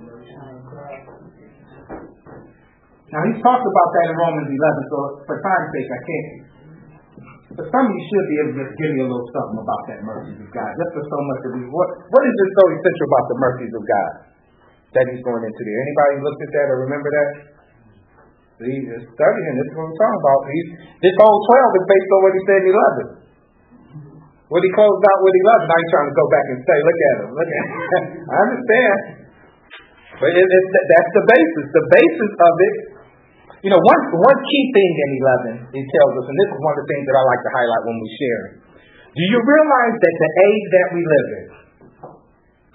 Now, he's talked about that in Romans 11, so for time's sake, I can't. But some of you should be able to just give me a little something about that mercies of God. Just for so much of these. What is so essential about the mercies of God that he's going into there? Anybody looked at that or remember that? He's studying. This is what we're talking about. This whole 12 is based on what he said in 11. What he closed out with 11. Now he's trying to go back and say, look at him. I understand. But that's the basis. The basis of it. One key thing in 11, it tells us, and this is one of the things that I like to highlight when we share. Do you realize that the age that we live in,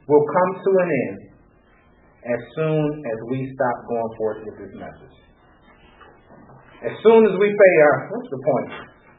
will come to an end as soon as we stop going forth with this message. As soon as we say, what's the point?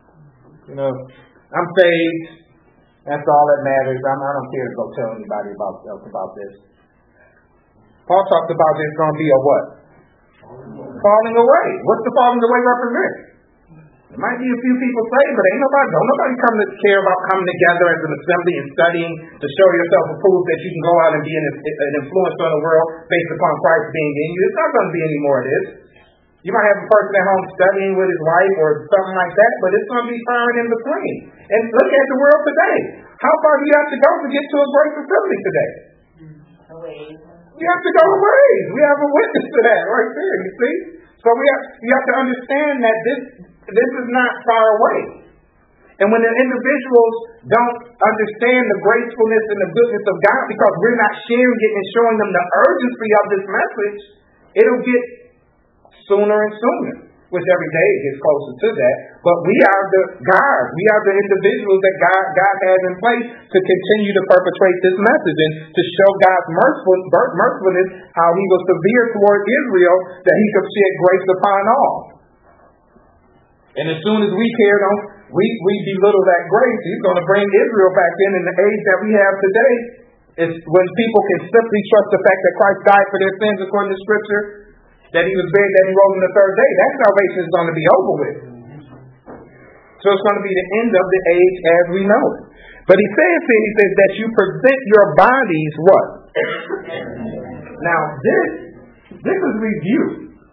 I'm saved. That's all that matters. I don't care to go tell anybody else about this. Paul talked about there's going to be a what? Falling away. What's the falling away represent? There might be a few people saved, but don't nobody come to care about coming together as an assembly and studying to show yourself approved that you can go out and be an influence on the world based upon Christ being in you. It's not going to be any more of this. You might have a person at home studying with his wife or something like that, but it's going to be far in between. And look at the world today. How far do you have to go to get to a great facility today? You have to go a ways. We have a witness to that right there, you see? So you have to understand that this is not far away. And when the individuals don't understand the gracefulness and the goodness of God because we're not sharing it and showing them the urgency of this message, it'll get sooner and sooner, which every day it gets closer to that. But we are the guards. We are the individuals that God has in place to continue to perpetrate this message and to show God's mercifulness, how he was severe toward Israel, that he could shed grace upon all. And as soon as we we belittle that grace, he's going to bring Israel back in the age that we have today. It's when people can simply trust the fact that Christ died for their sins according to Scripture, that he was buried, that he rose on the third day. That salvation is going to be over with. So it's going to be the end of the age as we know it. But he says that you present your bodies what? Now this is review.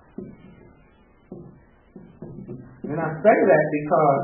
And I say that because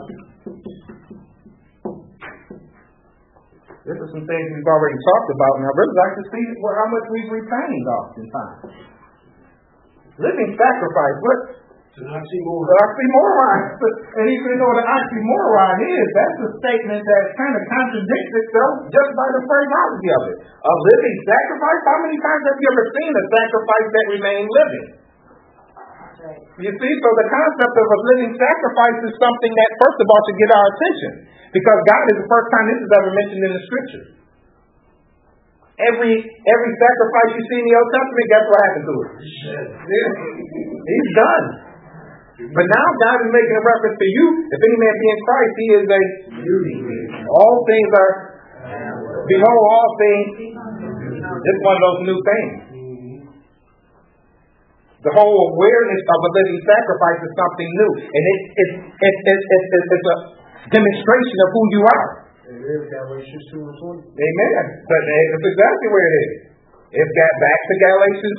this is some things we've already talked about, and I really like to see how much we've retained oftentimes. Living sacrifice, what? An oxymoron. The oxymoron. And even though what an oxymoron is, that's a statement that kind of contradicts itself just by the phraseology of it. A living sacrifice? How many times have you ever seen a sacrifice that remained living? You see, so the concept of a living sacrifice is something that, first of all, should get our attention. Because God is the first time this is ever mentioned in the Scripture. Every sacrifice you see in the Old Testament, guess what happened to it? He's done. But now God is making a reference to you. If any man be in Christ, he is all things are, behold, all things. It's one of those new things. The whole awareness of a living sacrifice is something new. And it's a demonstration of who you are. Galatians 2:20. Amen. But that's exactly where it is. It's got back to Galatians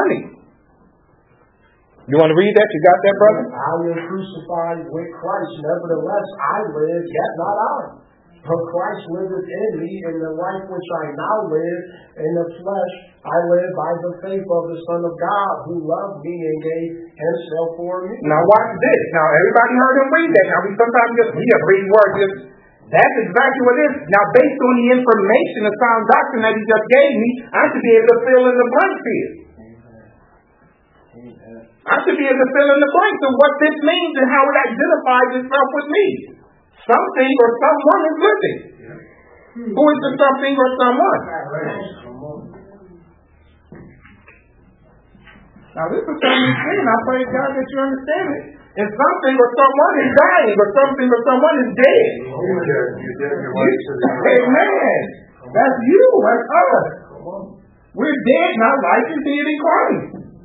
2:20. You want to read that? You got that, brother? I am crucified with Christ. Nevertheless, I live, yet not I. For Christ liveth in me, and the life which I now live in the flesh, I live by the faith of the Son of God, who loved me and gave himself for me. Now watch this. Now everybody heard him read that. Now we sometimes just read words. That's exactly what it is. Now based on the information, the sound doctrine that he just gave me, I should be able to fill in the blanks here. I should be able to fill in the blanks of what this means and how it identifies itself with me. Something or someone is living. Who is the something or someone? Now this is something you're saying. I pray God that you understand it. And something or someone is dying, or something or someone is dead. Amen. That's you. That's us. We're dead, not life is dead in Christ.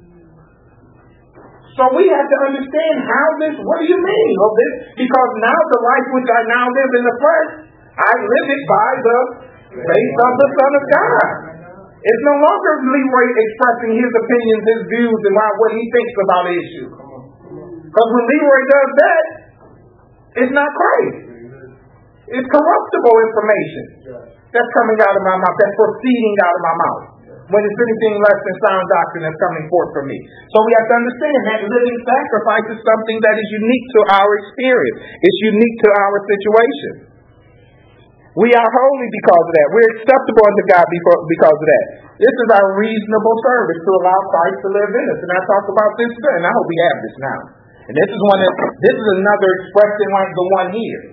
So we have to understand how this, what do you mean of this? Because now the life which I now live in the flesh, I live it by the faith of the Son of God. It's no longer Leroy expressing his opinions, his views, and what he thinks about the issue. Because when Leroy does that, it's not Christ. It's corruptible information that's coming out of my mouth, that's proceeding out of my mouth. When it's anything less than sound doctrine that's coming forth from me. So we have to understand that living sacrifice is something that is unique to our experience. It's unique to our situation. We are holy because of that. We're acceptable unto God because of that. This is our reasonable service to allow Christ to live in us. And I talk about this today, and I hope we have this now. And this is another expression like the one here.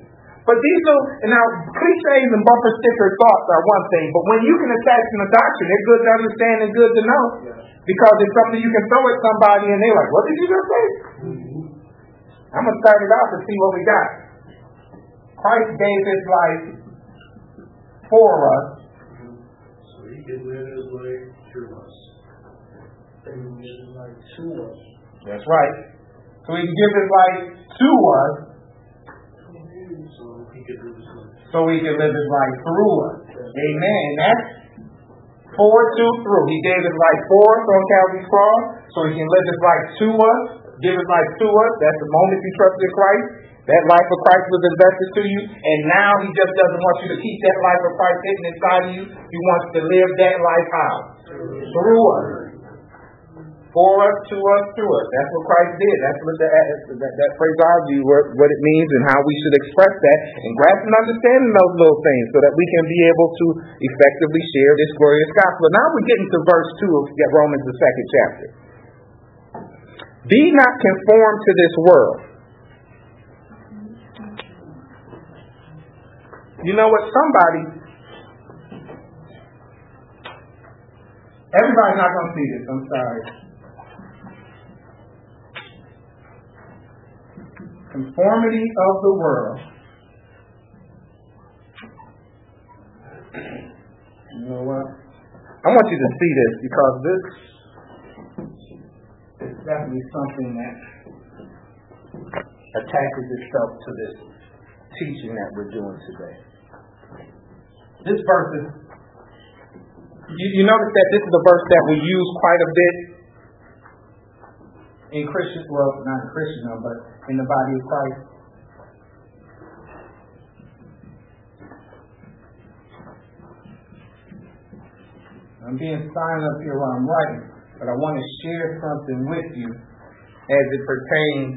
But these little, now cliches and bumper sticker thoughts are one thing, but when you can attach them to doctrine, they're good to understand and good to know. Because it's something you can throw at somebody and they're like, what did you just say? I'm going to start it off and see what we got. Christ gave his life for us. So he can live his life through us. And he lives his life to us. That's right. So he can give his life to us. So he can live his life. So he can live his life through us. Amen. That's for, to, through. He gave his life for us on Calvary's cross, so he can live his life to us, give his life to us. That's the moment you trusted Christ. That life of Christ was invested to you, and now he just doesn't want you to keep that life of Christ hidden inside of you. He wants to live that life how? Through us. For us, to us, through us. That's what Christ did. That's what that phraseology, what it means and how we should express that, and grasp and understanding those little things so that we can be able to effectively share this glorious gospel. Now we're getting to verse 2 of Romans, the 2nd chapter. Be not conformed to this world. You know what? Everybody's not going to see this. I'm sorry. Conformity of the world. You know what? I want you to see this because this is definitely something that attaches itself to this teaching that we're doing today. This verse is, you notice that this is a verse that we use quite a bit in Christian, well, not in Christendom, but in the body of Christ. I'm being silent up here while I'm writing, but I want to share something with you as it pertains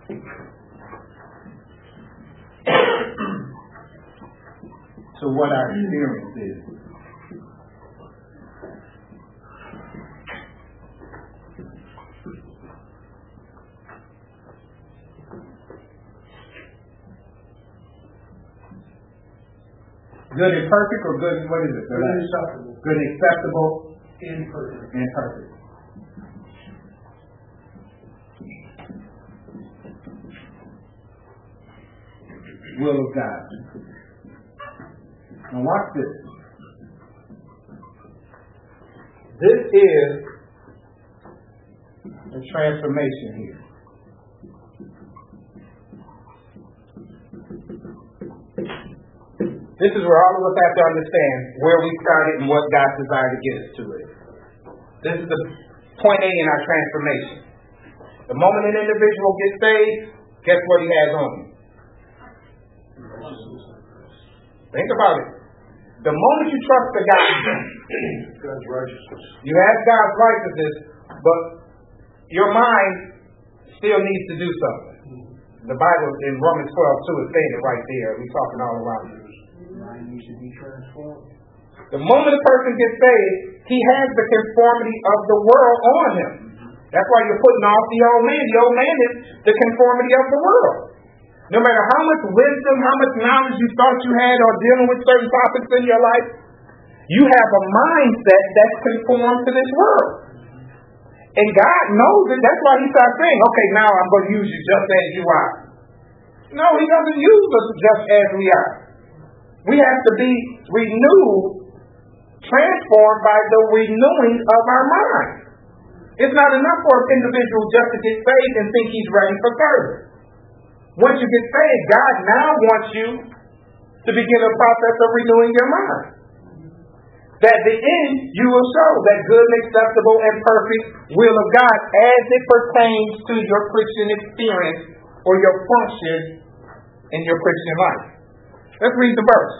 to what our experience is. Good and perfect, or good, what is it? Good and acceptable. Good and acceptable. Imperfect. And perfect. Will of God. Now watch this. This is a transformation here. This is where all of us have to understand where we started and what God desired to get us to it. This is the point A in our transformation. The moment an individual gets saved, guess what he has on him? Think about it. The moment you trust the God, God's righteousness. you have God's righteousness, but your mind still needs to do something. The Bible in Romans 12:2 is saying it right there. We're talking all around it. Mind needs to be transformed. The moment a person gets saved, he has the conformity of the world on him. That's why you're putting off the old man. The old man is the conformity of the world. No matter how much wisdom, how much knowledge you thought you had on dealing with certain topics in your life, you have a mindset that's conformed to this world. And God knows it. That's why he starts saying, okay, now I'm going to use you just as you are. No, he doesn't use us just as we are. We have to be renewed, transformed by the renewing of our mind. It's not enough for an individual just to get saved and think he's ready for service. Once you get saved, God now wants you to begin a process of renewing your mind. That at the end, you will show that good and acceptable and perfect will of God as it pertains to your Christian experience or your function in your Christian life. Let's read the verse.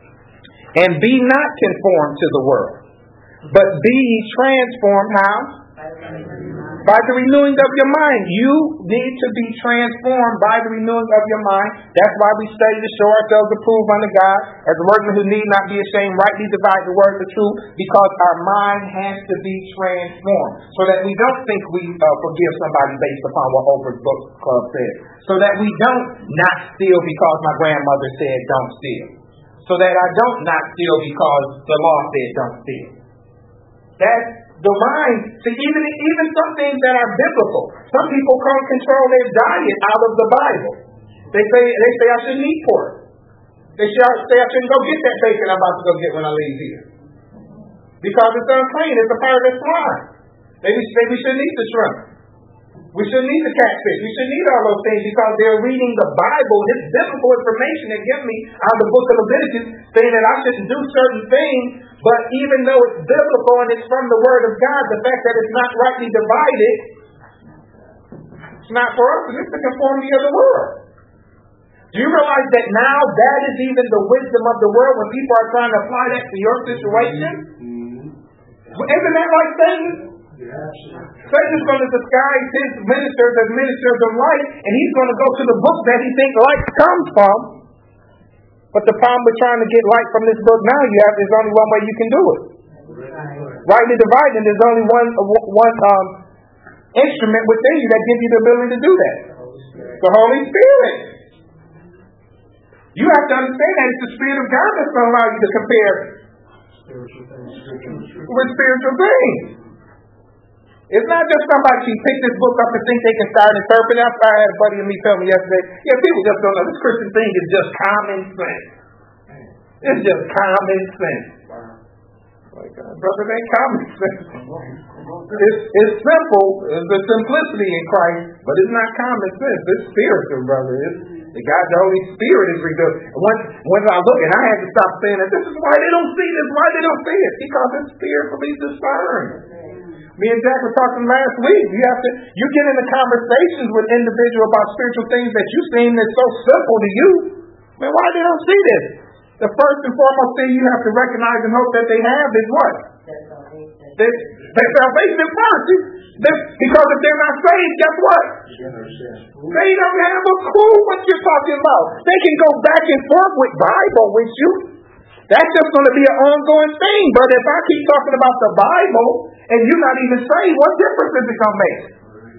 And be not conformed to the world, but be ye transformed how? By the renewing of your mind. You need to be transformed by the renewing of your mind. That's why we study to show ourselves approved unto God, as a workman who need not be ashamed, rightly divide the word of truth, because our mind has to be transformed, so that we don't think we forgive somebody based upon what Oprah's book club said, so that we don't not steal because my grandmother said don't steal, so that I don't not steal because the law said don't steal. That's the mind. See, even some things that are biblical. Some people can't control their diet out of the Bible. They say I shouldn't eat pork. They say I shouldn't go get that bacon I'm about to go get when I leave here, because it's unclean. It's a part of the swine. They say we shouldn't eat the shrimp. We shouldn't eat the catfish. We shouldn't eat all those things because they're reading the Bible. This biblical information they give me out of the book of Leviticus, saying that I shouldn't do certain things. But even though it's biblical and it's from the Word of God, the fact that it's not rightly divided, it's not for us. It's the conformity of the world. Do you realize that now that is even the wisdom of the world when people are trying to apply that to your situation? Isn't that like Satan? Satan's going to disguise his ministers as ministers of light, and he's going to go to the book that he thinks light comes from. But the problem with trying to get light from this book now, there's only one way you can do it. Rightly dividing, there's only one instrument within you that gives you the ability to do that. The Holy Spirit. You have to understand that it's the Spirit of God that's going to allow you to compare with spiritual things. It's not just somebody can pick this book up and think they can start interpreting. I had a buddy of me tell me yesterday, people just don't know. This Christian thing is just common sense. It's just common sense. Like, brother, it ain't common sense. It's simple, the simplicity in Christ, but it's not common sense. It's spiritual, brother. The God, the Holy Spirit is revealed. When I look, and I had to stop saying that, this is why they don't see this, why they don't see it, because it's spiritually discerned. Me and Jack were talking last week. You get into conversations with individuals about spiritual things that you seem that's so simple to you. Man, why they don't see this? The first and foremost thing you have to recognize and hope that they have is what? Their salvation first. Because if they're not saved, guess what? They don't have a clue what you're talking about. They can go back and forth with Bible with you. That's just going to be an ongoing thing. But if I keep talking about the Bible and you're not even saved, what difference is it going to make?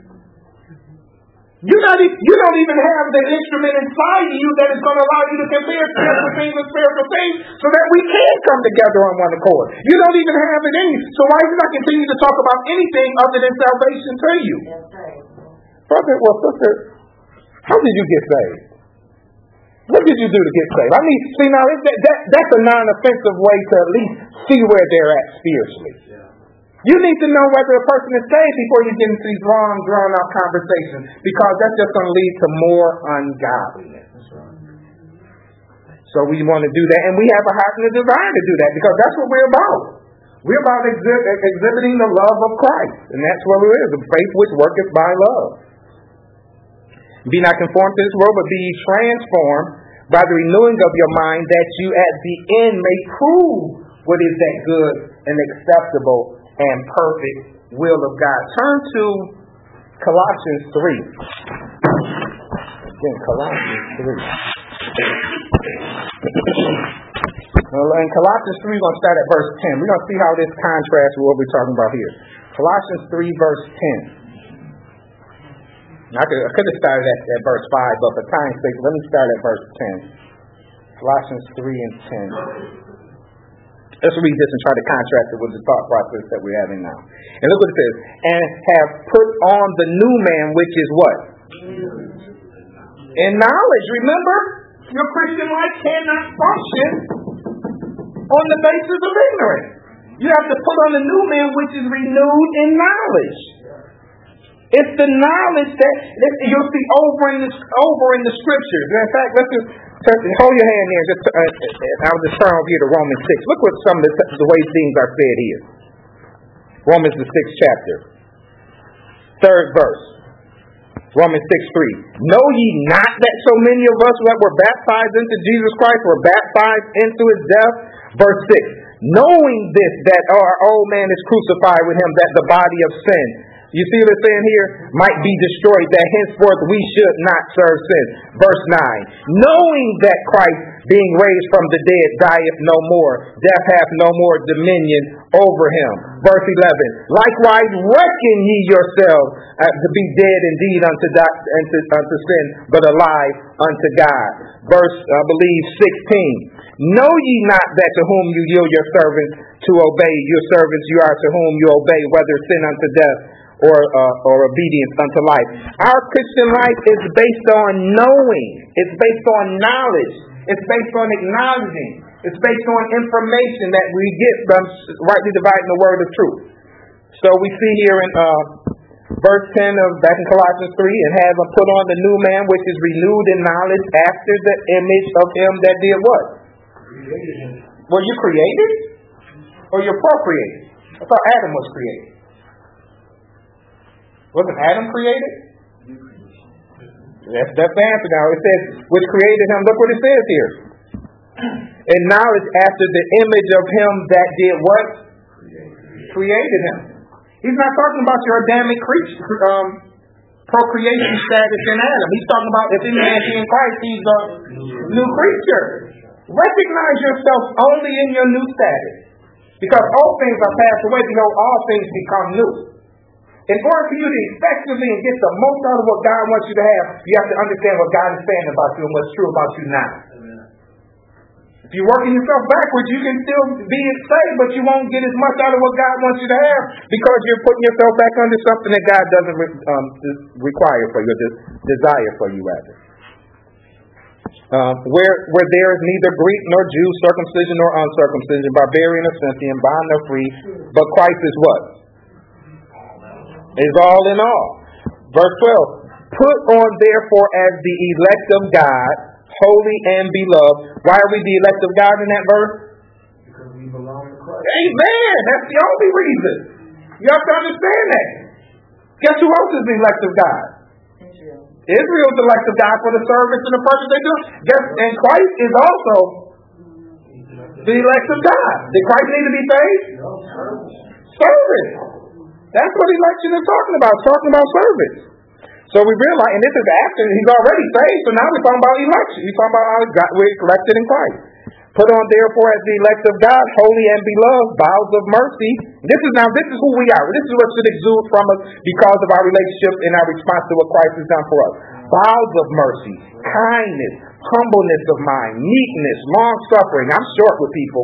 You don't even have the instrument inside of you that is going to allow you to compare spiritual things with spiritual things so that we can come together on one accord. You don't even have it in you. So why do you not continue to talk about anything other than salvation to you? Brother, sister, how did you get saved? What did you do to get saved? I mean, see, now that's a non-offensive way to at least see where they're at spiritually. You need to know whether a person is saved before you get into these long, drawn-out conversations, because that's just going to lead to more ungodliness. So we want to do that, and we have a heart and a desire to do that, because that's what we're about. We're about exhibiting the love of Christ, and that's what it is, the faith which worketh by love. Be not conformed to this world, but be transformed by the renewing of your mind, that you at the end may prove what is that good and acceptable and perfect will of God. Turn to Colossians 3. Again, Colossians 3. In Colossians 3, we're going to start at verse 10. We're going to see how this contrasts with what we're talking about here. Colossians 3, verse 10. I could have started at verse 5, but for time's sake, let me start at verse 10. Colossians 3 and 10. Let's read this and try to contrast it with the thought process that we're having now. And look what it says. And have put on the new man, which is what? In knowledge. Remember, your Christian life cannot function on the basis of ignorance. You have to put on the new man, which is renewed in knowledge. It's the knowledge that you'll see over in the scriptures. In fact, let's just hold your hand there. I'll just turn over here to Romans 6. Look what some of the way things are said here. Romans the 6th chapter, 3rd verse. Romans 6:3. Know ye not that so many of us that were baptized into Jesus Christ were baptized into his death? Verse 6. Knowing this, that our old man is crucified with him, that the body of sin, you see what it's saying here, might be destroyed, that henceforth we should not serve sin. Verse 9, knowing that Christ, being raised from the dead, dieth no more, death hath no more dominion over him. Verse 11, likewise reckon ye yourselves to be dead indeed unto sin, but alive unto God. Verse, I believe, 16, know ye not that to whom you yield your servants to obey, your servants you are to whom you obey, whether sin unto death or obedience unto life. Our Christian life is based on knowing. It's based on knowledge. It's based on acknowledging. It's based on information that we get from rightly dividing the word of truth. So we see here in verse 10 of back in Colossians 3, and have put on the new man which is renewed in knowledge after the image of him that did what? Were you created? Or you're procreated? I thought Adam was created. Wasn't Adam created? That's the answer now. It says, which created him. Look what it says here. And knowledge after the image of him that did what? Created him. He's not talking about your Adamic procreation status in Adam. He's talking about if any man be in Christ, he's a new creature. Recognize yourself only in your new status. Because all things are passed away, behold, all things become new. In order for you to effectively and get the most out of what God wants you to have, you have to understand what God is saying about you and what's true about you now. Amen. If you're working yourself backwards, you can still be saved, but you won't get as much out of what God wants you to have because you're putting yourself back under something that God doesn't require for you, desire for you, rather. Where there is neither Greek nor Jew, circumcision nor uncircumcision, barbarian or Scythian, bond or free, but Christ is what? Is all in all. Verse 12. Put on therefore as the elect of God, holy and beloved. Why are we the elect of God in that verse? Because we belong to Christ. Amen. That's the only reason. You have to understand that. Guess who else is the elect of God? Israel is the elect of God for the service and the purpose they do. And Christ is also the elect of God. Did Christ need to be saved? No, Service. That's what election is talking about. It's talking about service. So we realize, and this is after he's already saved, so now we're talking about election. He's talking about how we're elected in Christ. Put on therefore as the elect of God, holy and beloved, bowels of mercy. This is who we are. This is what should exude from us because of our relationship and our response to what Christ has done for us. Bowels of mercy, kindness, humbleness of mind, meekness, long suffering. I'm short with people.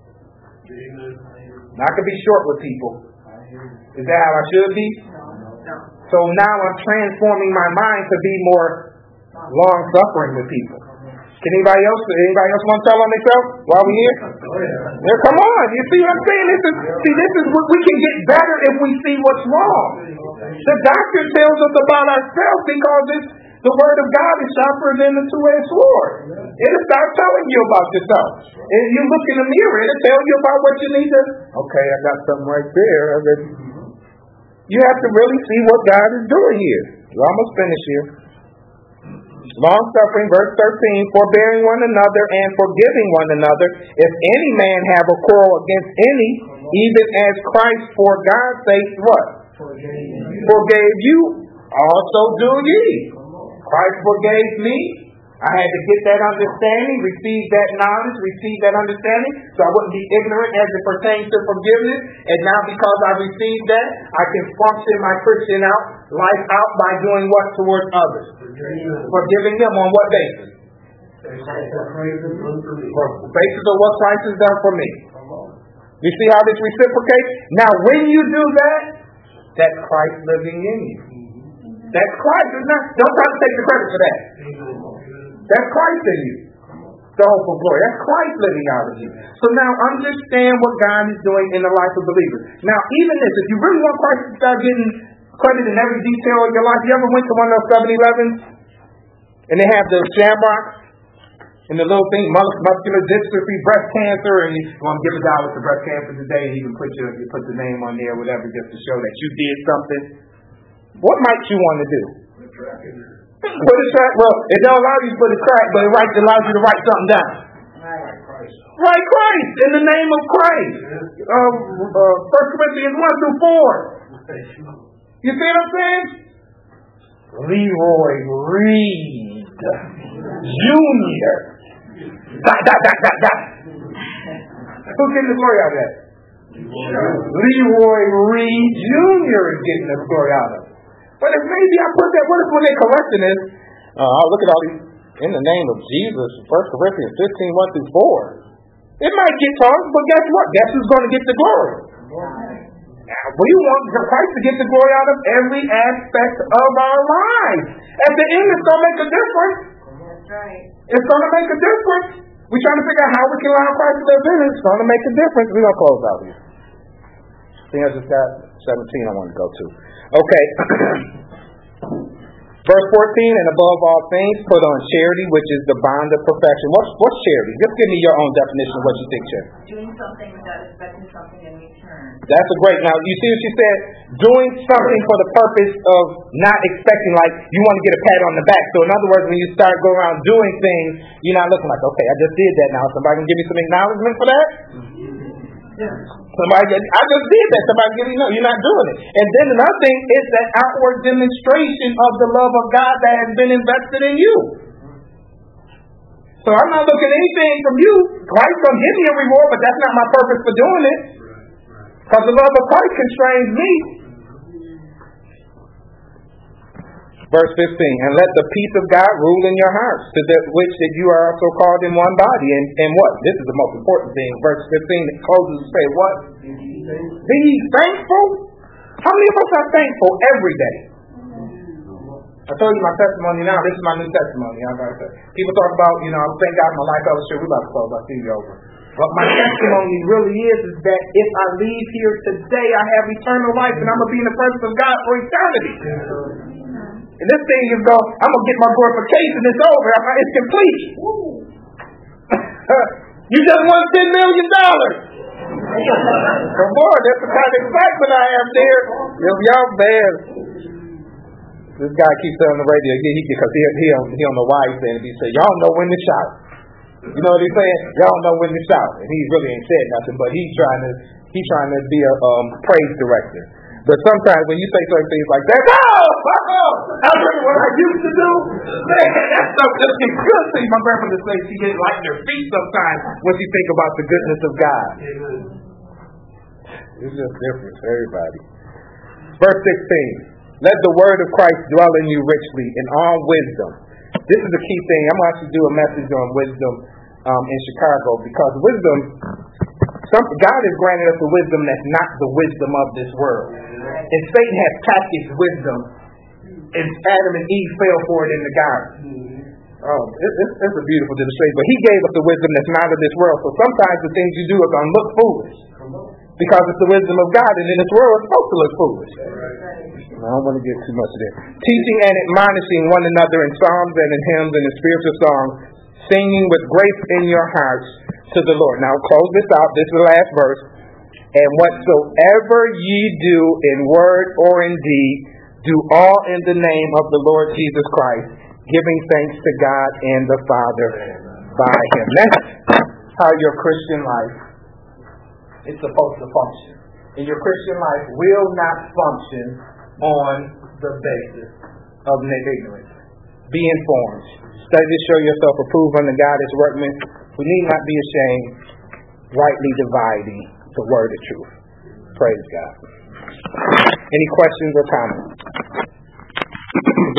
I can be short with people. Is that how I should be? No. So now I'm transforming my mind to be more long suffering with people. Can anybody else want to tell on themselves while we're here? Yeah, come on. You see what I'm saying? This is what we can get better if we see what's wrong. The doctor tells us about ourselves because the word of God is sharper than the two-edged sword. It'll start telling you about yourself. And you look in the mirror, it'll tell you about what you need to. Okay, I got something right there. You have to really see what God is doing here. We're almost finished here. Long suffering, verse 13, forbearing one another and forgiving one another. If any man have a quarrel against any, even as Christ for God's sake, what? Forgave you, also do ye. Christ forgave me. I had to get that understanding, receive that knowledge, receive that understanding, so I wouldn't be ignorant as it pertains to forgiveness. And now because I received that, I can function my Christian life out by doing what towards others? Forgiving them on what basis? Basis of what Christ has done for me. You see how this reciprocates? Now when you do that, that's Christ living in you. That's Christ. Don't try to take the credit for that. That's Christ in you. The hope of glory. That's Christ living out of you. So now understand what God is doing in the life of believers. Now even this, if you really want Christ to start getting credit in every detail of your life, you ever went to one of those 7-Elevens and they have the shamrocks and the little thing, muscular dystrophy, breast cancer, and you want to give $1 for breast cancer today, and you can put the name on there, whatever, just to show that you did something. What might you want to do? Put a track. Well, it don't allow you to put a track, but it allows you to write something down. Right, Christ, in the name of Christ. 1 Corinthians 1 through 4. You see what I'm saying? Leroy Reed Jr. Who's getting the glory out of that? Leroy Reed Jr. is getting the glory out of it. But if maybe I put that, what if when they correcting this, look at all these, in the name of Jesus, 1 Corinthians 15, 1 through 4. It might get tongues, but guess what? Guess who's going to get the glory? We want Christ to get the glory out of every aspect of our lives. At the end, it's going to make a difference. That's right. It's going to make a difference. We're trying to figure out how we can allow Christ to live in it. It's going to make a difference. We're going to close out here. I think I just got 17 I want to go to. Okay. Verse 14, and above all things, put on charity, which is the bond of perfection. What's charity? Just give me your own definition of what you think charity. Doing something without expecting something in return. That's a great. Now, you see what she said? Doing something for the purpose of not expecting, like you want to get a pat on the back. So in other words, when you start going around doing things, you're not looking like, okay, I just did that now. Somebody can give me some acknowledgement for that? Somebody, I just did that. Somebody give me, no, you're not doing it. And then another thing is that outward demonstration of the love of God that has been invested in you. So I'm not looking at anything from you. Christ's going to give me a reward, but that's not my purpose for doing it. Because the love of Christ constrains me. Verse 15, and let the peace of God rule in your hearts, to the which that you are also called in one body. And what? This is the most important thing. Verse 15, it closes to say what? Be ye thankful. How many of us are thankful every day? I told you my testimony now. This is my new testimony. People talk about, I thank God for my life. We're about to close. I'll see you over. But my testimony really is that if I leave here today, I have eternal life and I'm going to be in the presence of God for eternity. And this thing is going, I'm going to get my glorification. It's over. It's complete. You just won $10 million. Come on, that's the kind of excitement I have there. Y'all bad. This guy keeps saying on the radio, because he don't know why he's saying it. He said, y'all know when to shout. You know what he's saying? Y'all know when to shout. And he really ain't said nothing, but he's trying to be a praise director. But sometimes when you say certain things like that, I remember what I used to do. Man, that stuff just gets good. See, my grandmother says she gets light in her feet sometimes when she think about the goodness of God. It's just different for everybody. Verse 16. Let the word of Christ dwell in you richly in all wisdom. This is a key thing. I'm going to actually do a message on wisdom in Chicago, because wisdom, God has granted us a wisdom that's not the wisdom of this world. And Satan has packaged wisdom, and Adam and Eve fell for it in the garden. It's a beautiful demonstration. But he gave us the wisdom that's not of this world. So sometimes the things you do are going to look foolish, because it's the wisdom of God, and in this world it's supposed to look foolish. I don't want to get too much of that. Teaching and admonishing one another in psalms and in hymns and in spiritual songs, singing with grace in your hearts to the Lord. Now close this out. This is the last verse. And whatsoever ye do in word or in deed, do all in the name of the Lord Jesus Christ, giving thanks to God and the Father by him. That's how your Christian life is supposed to function. And your Christian life will not function on the basis of ignorance. Be informed. Study to show yourself approved unto God as workmen who need not be ashamed, rightly dividing the word of truth. Praise God. Any questions or comments?